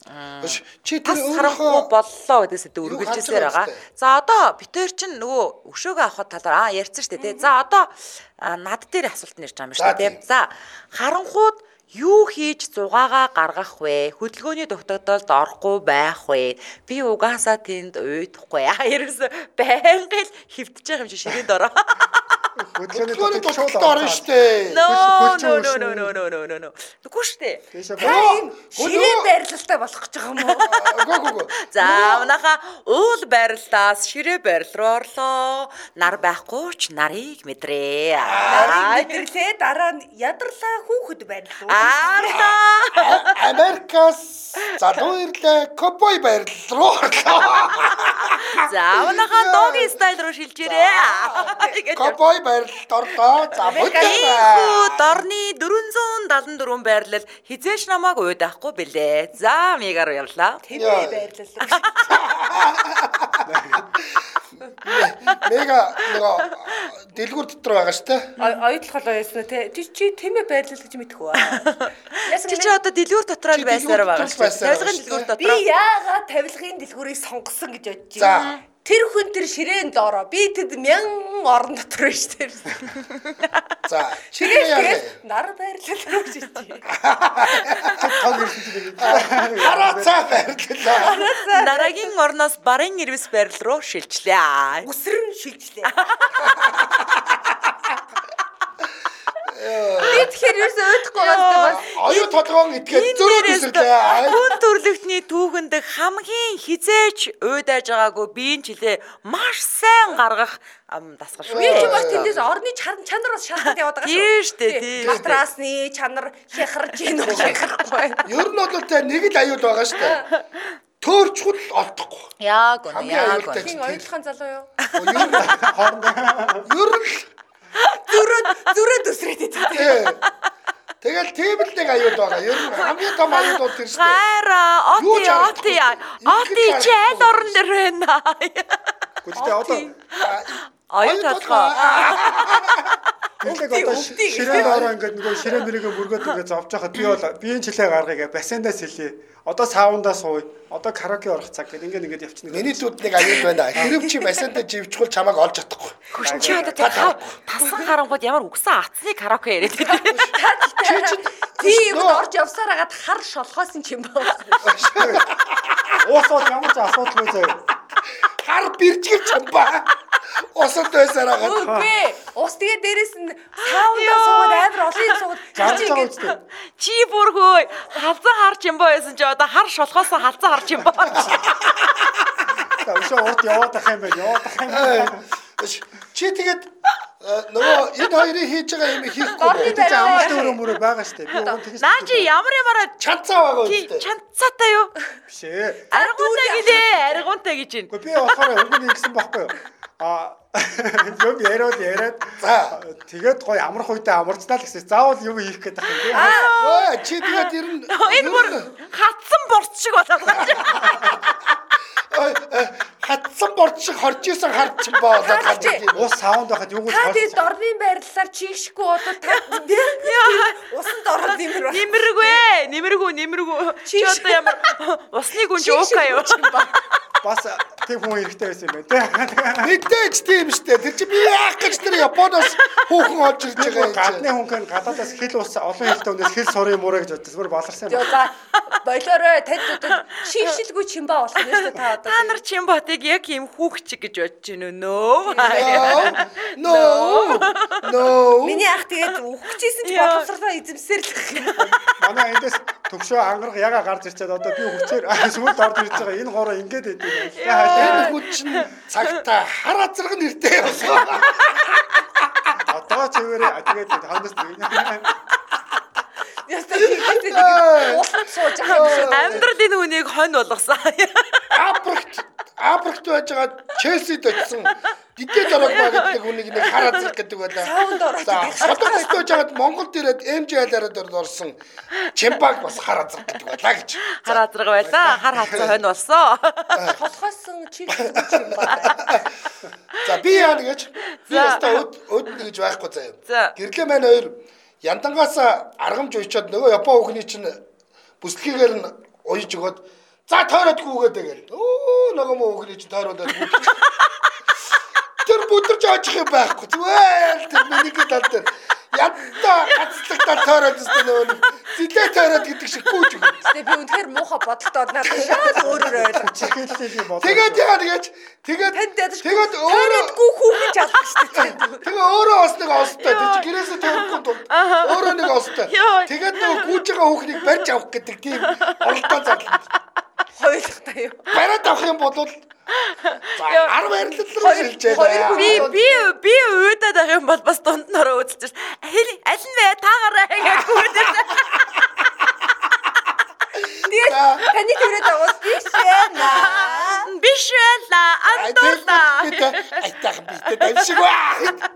[SPEAKER 3] чи тэр
[SPEAKER 2] өөрөө боллоо гэдээсээ үргэлжилсээр байгаа. За одоо битээр чинь нөгөө өшөөгөө авахд талаар ярьсан шүү дээ тий. За одоо над дээр асуулт нэрж байгаа юм шүү дээ тий. За харанхууд юу хийж зугаагаа гаргах вэ? Хөдөлгөөний дутагдалд орохгүй байх вэ? Би угаасаа тэнд уйдахгүй. Ерөөсө байнга л хөвдөж байгаа юм чи ширээн дороо.
[SPEAKER 3] хөдөлгөөний дутагдалд орно штэ.
[SPEAKER 2] No. Үгүй штэ.
[SPEAKER 5] Ширээ байрлалтай болох гэж байгаа юм уу?
[SPEAKER 2] За манайха уул байрлалаас ширээ байрлал руу орлоо. Нар байхгүй ч нарыг мэдрээ.
[SPEAKER 5] Мэдэрлээ дараа нь ядарлаа хүүхэд байрлал.
[SPEAKER 3] Америкас залуу ирлээ ковбой байрлал руу орлоо.
[SPEAKER 2] За манайха догийн стайл руу шилжээрээ.
[SPEAKER 3] Ковбой байрлалд орлоо. За
[SPEAKER 2] дорны 474 байрлал хизээш намайг уйдаахгүй бэлээ. За мигаар явлаа.
[SPEAKER 5] Тэмээ байрлал.
[SPEAKER 3] Мега нөгөө дэлгүүр дотор байгаа штэ.
[SPEAKER 5] Ойдлох болоо ясна те. Чи тэмээ байрлал гэж мэдэх үү?
[SPEAKER 2] Чи одоо дэлгүүр дотроо л байсаар байгаа шүү. Тавилгын дэлгүүр дотроо.
[SPEAKER 5] Би яагаад тавилгын дэлгүүрийг сонгосон гэж бодож байна. Тэр хүн тэр ширээн доороо би тэд 1000 орон дотор байж тэр.
[SPEAKER 3] За ширээ яа.
[SPEAKER 5] Нар байрлал руу шилжиж.
[SPEAKER 3] Харацаа байрлал.
[SPEAKER 2] Дараагийн орноос барын ирвэс байрлал руу шилжлээ.
[SPEAKER 5] Үсрэн шилжлээ. Би тэгэхээр ерөөсөө өөдөхгүй байгаа бас.
[SPEAKER 3] Оюу толгоон итгээд зөрөөд үсэрлээ.
[SPEAKER 2] Хүн төрлөختний түүхэнд хамгийн хизээч уйдаж байгаагүй биеийн жилээ маш сайн гаргах дасгал шүү.
[SPEAKER 5] Би ч бас тэндээс орны чанар бас шалтгаан яваад байгаа шүү.
[SPEAKER 2] Тийм шүү дээ, тийм.
[SPEAKER 5] Матрасны чанар хяхарж ийн үү хяхахгүй.
[SPEAKER 3] Ер нь бол тэ нэг л аюул байгаа шүү дээ. Төөрчхүд олдохгүй.
[SPEAKER 2] Яг үнэ, яг үнэ.
[SPEAKER 5] Тийм ойлгохын залуу юу?
[SPEAKER 3] Ер нь
[SPEAKER 5] Зүрээд үсрээд идэв.
[SPEAKER 3] тэгэл тийм л нэг аюул байгаа. Ер нь хамгийн том аюул бол тэр шүү дээ.
[SPEAKER 2] Гайра, оти чи аль орон дээр байна?
[SPEAKER 4] Гэхдээ одоо
[SPEAKER 2] Оюу толгой.
[SPEAKER 4] Тэгэл одоо ширээн ороо ингээд нөгөө ширээн мэрэгөө мөргөөд ингээд зовж байхад би бол биеийн жилээ гаргая бассейндаас хэлье. Одоо саундаа сууя. Одоо караоке орох цаг гэдэг ингээд явчихна.
[SPEAKER 3] Миний зүуд нэг аюул байна. Хэрэв чи бассейндээ живчгул чамайг олж чадахгүй.
[SPEAKER 2] Чи одоо тасан харангууд ямар үгсэн атсны караоке яриад байдаг.
[SPEAKER 5] Тийм орж явсаар хагаад хар шолхоосон ч юм байна.
[SPEAKER 4] Уусаад ямар ч асуудалгүй заяа.
[SPEAKER 3] Хар биржгэр чамбаа. Усад байсаар хагаад.
[SPEAKER 5] Үгүй. Ус тэгээ дээрэс нь саундаа суугаад амар олон юм суугаад
[SPEAKER 2] Чи бүрхөө халзан харч юм байсан чи одоо хар шолхоосоо халзан харч юм боо.
[SPEAKER 4] Өшөө урд яваад ах юм байна.
[SPEAKER 3] Чи тэгээд нөгөө энэ хоёрыг хийж байгаа юм хийхгүй.
[SPEAKER 4] Тэгж амт өрөмөр байгаа штэ. Би уг тэгж.
[SPEAKER 2] Наа чи ямар
[SPEAKER 3] чанцаа байгаа үстэй.
[SPEAKER 2] Чанцаатай юу?
[SPEAKER 4] Биш ээ.
[SPEAKER 2] Аргунтай гэлээ, аргунтай гэж байна.
[SPEAKER 4] Би болохоор үгүй ингэсэн байхгүй юу? Юм яриад тэгээд гой амрах үедээ амарцнаа л гэсэн. Заавал юу хийх гээд байгаа юм бэ?
[SPEAKER 3] Чи тэгээд ер нь
[SPEAKER 2] энэ бүр хатсан борц шиг болоод байгаа.
[SPEAKER 3] хатсан борц шиг хорж исэн харч болоод байгаа.
[SPEAKER 4] Ус саунд байхад юу гэж
[SPEAKER 5] та тэгээд дорны байрлалаар чигшгүй одоо та усанд ороод
[SPEAKER 2] Нэмэргүй. Чи одоо ямар усны гүнж уукаа юу?
[SPEAKER 4] бас тийм хүн хэрэгтэй байсан юм байна.
[SPEAKER 3] Мэдээж тийм штэ. Тэр чи би яах гэж тэр Японоос хүүхэн олж ирж байгаа юм.
[SPEAKER 4] Гадны хүн гадаадаас хэл ус олон хэлтэй хүнээс хэл сурын мураа гэж бодсон. Бүр баларсан юм.
[SPEAKER 5] За болоорой танд одоо чигшилгүй чимбаа болох юм шүү та одоо.
[SPEAKER 2] Та нар чимботыг яг юм хүүхчиг гэж бодож байна нөө.
[SPEAKER 3] No.
[SPEAKER 5] Миний ах тэгээд үхчихсэн ч боловсрлоо эзэмсээр л гэх юм.
[SPEAKER 4] Манай эндээс төгшөө ангараг яга гарч ирчээд одоо би хүчээр сүмд орж ирж байгаа. Энэ гороо ингээд идэв.
[SPEAKER 3] Энэ хүн чинь цагтаа хар азраг нэртэй явсан.
[SPEAKER 4] Одоо чивэрээ тэгээд ханаас
[SPEAKER 5] Ястаа тэгээд ууланд сууж байгаа юм шүү.
[SPEAKER 2] Амьдрал энэ хүнийг хонь болгосон.
[SPEAKER 3] Апракт байж байгаа Челсид очсон. Дидээ дөрөг ба гэдэг хүнийг нэг хар азраг гэдэг байлаа.
[SPEAKER 5] Саунд ороод
[SPEAKER 3] Содогт байж байгаад Монголд ирээд МЖ-аар орсон. Чемпаг бас хар азраг гэдэг байлаа гэж.
[SPEAKER 2] Хар азраг байлаа. Хар хатсан хонь болсон.
[SPEAKER 5] толгойсон чигшилгүй чимбаа.
[SPEAKER 3] За би яа гэж би өстө өдөн гэж байхгүй заяа. Гэрлээ маань хоёр яндангаас аргамж уйчаад нөгөө Япон хүүхний чинь бүслэгээр нь уйж өгөөд за тойродгүйгээд тэгэл. Нөгөө мөн хүүхний чинь тойроод тэр бүдэрч очих юм байхгүй. Зүгээр тэр миний тал дээр янта гацлагтаа тойроод өстө нөгөө зилээ тойроод гэдэг шиг гүйж өгөө.
[SPEAKER 5] Тэгээ би үнэхээр муухай бодолтоод надад шал өөрөөр ойлгож.
[SPEAKER 3] Тэгээд
[SPEAKER 5] Тойродгүй хүүхэн чадах шүү дээ.
[SPEAKER 3] Тэгээ өөрөө бас нэг олстой. Тэр чи гэрээсээ тавихгүй тул өөрөө нэг олстой. Тэгээд нөгөө гүйж байгаа хүүхнийг барьж авах гэдэг тийм оролдоо зарлаа.
[SPEAKER 5] Хойлохтой юу?
[SPEAKER 3] Бариад авах юм бол за 10 барилал руу шилжээ.
[SPEAKER 2] Би уудаад байгаа юм бол бас дунд нь ороо үзэж байна. Аль нь вэ? Таагаараа гэхгүй.
[SPEAKER 5] Тэгээд таны төрөд аваад
[SPEAKER 2] Биш байлаа. Андуулаа.
[SPEAKER 3] Айтаахан битээ тавьшиг баа.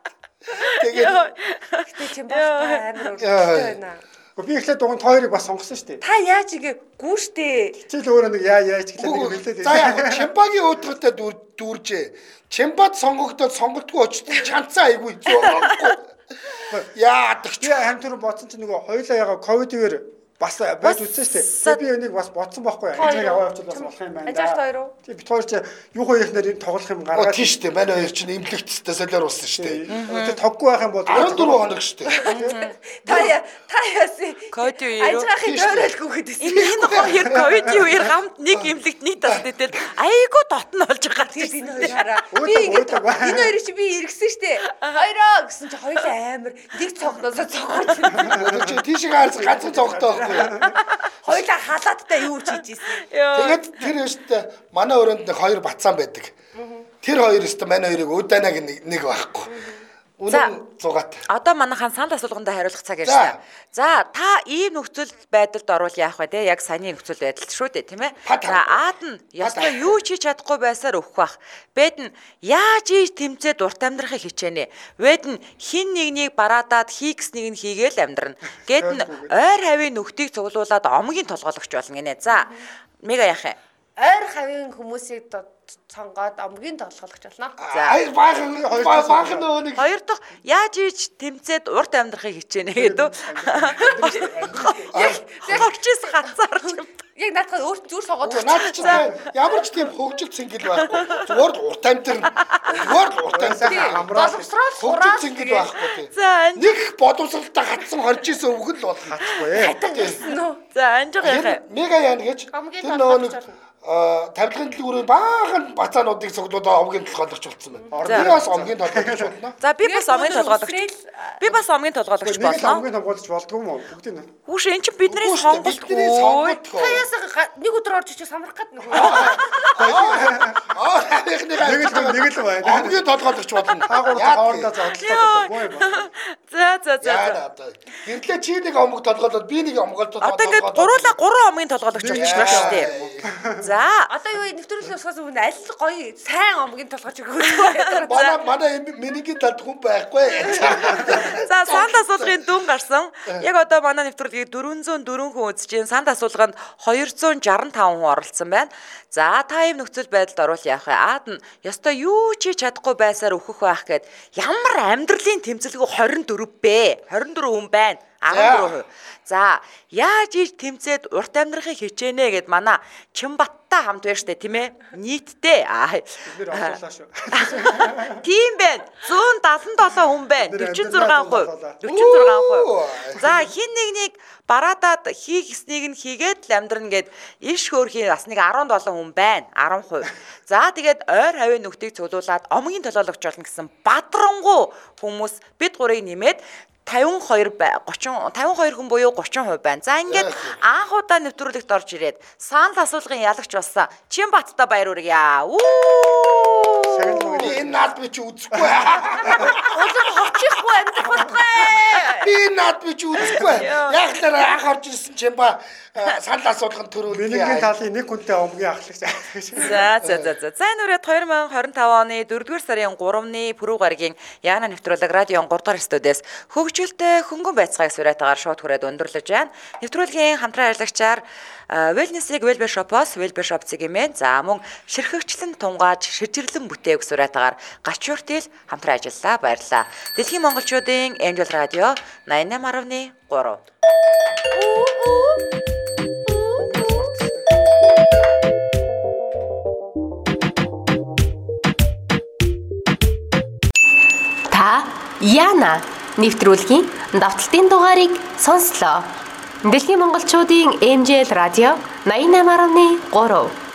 [SPEAKER 5] тэгээд чим бас амар өртөө байна.
[SPEAKER 4] Би ихлэ дугуйн хоёрыг бас сонгосон шүү дээ.
[SPEAKER 5] Та яаж игээ гүү штэ.
[SPEAKER 4] Чи л өөрөө нэг яаж гэлээ нэг хэлээд.
[SPEAKER 3] За яг Чемпагийн өөдрөтөд дүүржээ. Чемпад сонгогдоод сонголтгүй очсон чанцаа айгүй зөөхгүй. Яа дэгч.
[SPEAKER 4] Би хамт түрүү бодсон чи нөгөө хоёлаа яга ковидээр бас байж үзсэн шүү дээ. Би энийг бас бодсон байхгүй юу? Энийг аваа явуул бас болох юм байна.
[SPEAKER 5] Ажаарт хоёр уу?
[SPEAKER 4] Тийм бит хоёр чи юу хоёрнаар энэ тоглох юм гаргаад.
[SPEAKER 3] Тийм шүү дээ. Манай хоёр чинь имплекттэй солиор уусан шүү дээ.
[SPEAKER 4] Тэр тоггүй байх юм бол
[SPEAKER 3] 14 хоног шүү дээ.
[SPEAKER 5] Та яасан?
[SPEAKER 2] Ковид үеэр
[SPEAKER 5] ажихын дөөрөлгүй гэдсэн.
[SPEAKER 2] энэ хоёр ковидын үеэр хамт нэг имлэгт нэг тас дээдэл айгүй дотн болж байгаа тийм
[SPEAKER 5] Энэ хоёр хараа. Би ингэ энэ хоёрыг чи би эргэсэн штэ. Хоёроо гэсэн чи хоёулаа амар нэг цогноосоо цоггоо.
[SPEAKER 3] Чи тийшээ харц ганцхан цогтой байхгүй.
[SPEAKER 5] Хоёулаа халааттай юу ч хийжсэн.
[SPEAKER 3] Тэгээд тэр өстө манай өрөөнд нэг хоёр бацаан байдаг. Тэр хоёр өстө манай хоёрыг удайнаг нэг байхгүй. Үнэн зугаат.
[SPEAKER 2] Одоо манайхан санал асуулганд хариулах цаг ярьсан. За та ийм нөхцөл байдалд орвол яах вэ те? Яг саяны нөхцөл байдал шүү дээ, тийм ээ. За Аад нь ёстой юу ч хийж чадахгүй байсаар өгөх бах. Бэд нь яаж ийж тэмцээд урт амьдрахыг хичээнэ. Вэд нь хин нэгнийг бараадаад хийгснийг нь хийгээл амьдрна. Гэд нь ойр хавийн нүхтийг цуглуулад омгийн толгойлогч болно гинэ. За мега яах юм?
[SPEAKER 5] Ойр хавийн хүмүүсийг цонгоод омгийн тоглохч болно.
[SPEAKER 3] За баахан нөгөө нэг
[SPEAKER 2] хоёр дахь яаж ийж тэмцээд урт амьдрахыг хичээнэ гэдэг. Хогчис гацаар юм.
[SPEAKER 5] Яг наадхад өөр зүр согоод
[SPEAKER 3] наад чи ямар ч тийм хөгжил цэнгэл байхгүй. Зүгээр л урт амьдрна. Зүгээр л урт амьдрна.
[SPEAKER 5] боловсрол
[SPEAKER 3] Хөгжил цэнгэл байхгүй тийм.
[SPEAKER 2] За
[SPEAKER 3] нэг бодовсралтай хатсан 29 өвгөн л болох хатахгүй.
[SPEAKER 2] За анжиг яах юм?
[SPEAKER 3] Мега яана гэж тэр нөгөө нэг тавилгын дэлгүүрийн баахан бацаануудыг цуглуулаад омгийн толгойлогч болсон байна. Би бас омгийн толгойлогч болно.
[SPEAKER 2] За би бас омгийн толгойлогч. Би бас омгийн толгойлогч болно.
[SPEAKER 4] Омгийн толгойлогч болдгоо юм уу? Бүгд нь.
[SPEAKER 2] Хүүш эн чинь бидний сонголт.
[SPEAKER 5] Хаяас нэг өдөр орж ичээ самрах гээд нэг.
[SPEAKER 3] Нэг л байна. Омгийн толгойлогч болно.
[SPEAKER 4] Хоорондоо зодлоо.
[SPEAKER 2] За.
[SPEAKER 3] Гэрлээ чи нэг омог толгойлоод би нэг омог толгойлоод.
[SPEAKER 2] Одоо ингээд гуруула 3 омгийн толгойлогч болчихлоо шүү дээ. За
[SPEAKER 5] одоо юу нэвтрүүлгийн усгаас өмнө аль гоё сайн омгийн толгойч өгөх вэ?
[SPEAKER 3] Манай минийгийн талд хүн байхгүй.
[SPEAKER 2] За санд асуулгын дүн гарсан. Яг одоо манай нэвтрүүлгийг 404 хүн үзэж байна. Санд асуулганд 265 хүн оролцсон байна. За та ийм нөхцөл байдалд орвол яах вэ? Аад нь ёстой юу ч хийж чадахгүй байсаар өөхөх байх гээд ямар амьдралын тэмцэлгүй 24 бэ? 24 хүн байна. 14%. За яаж ийж тэмцээд урт амьдрахыг хичээнэ гэд манай Чимбаттай хамт байна штэ тийм ээ. Нийтдээ
[SPEAKER 4] бид орлоо шүү.
[SPEAKER 2] Тийм байна. 177 хүн байна. 46%. 46%. За хин нэгнийг бараадаад хийгснийг нь хийгээд л амьдрна гэд иш хөөрхийн бас нэг 17 хүн байна. 10%. За тэгээд ойр хавийн нүхтийг цуглуулад омгийн толгойлогч болно гэсэн бадрангу хүмүүс бид гурыг нэмээд 52 хүн буюу 30% байна. За ингээд анхудаа нэвтрүүлэгт орж ирээд санал асуулгын ялагч болсон Чимбаттай баяр хүргье.
[SPEAKER 3] Энэ наад би ч үзэхгүй.
[SPEAKER 5] Улам ховчихгүй амьдрах болтугай.
[SPEAKER 3] Би наад би ч үзэхгүй. Яг л анх орж ирсэн Чимба санал асуулгын төрүүлээ.
[SPEAKER 4] Минийгийн талын нэг хүнтэй омгийн ахлагч.
[SPEAKER 2] За. За энэ үрээд 2025 оны 4-р сарын 3-ны пүрэв гарагийн Яна нэвтрүүлэг радион 3 дахь студиэс хөгжилтэй хөнгөн байцгааг сураатаагаар шууд хүрээд өндөрлөж байна. Нэвтрүүлгийн хамтран ажиллагчаар Wellness-ийг Wellbear Shop-оос Wellbear Shop цэгмэн за мөн ширхэгчлэн тунгааж шижирлэн бүтээг сураатаагаар гачууртэл хамтран ажиллаа. Баярлалаа. Дэлхийн монголчуудын Angel Radio 88.3.
[SPEAKER 1] Та Яна нэвтрүүлгийн давталтын дугаарыг сонслоо. Дэлхийн монголчуудын MJL радио 88.3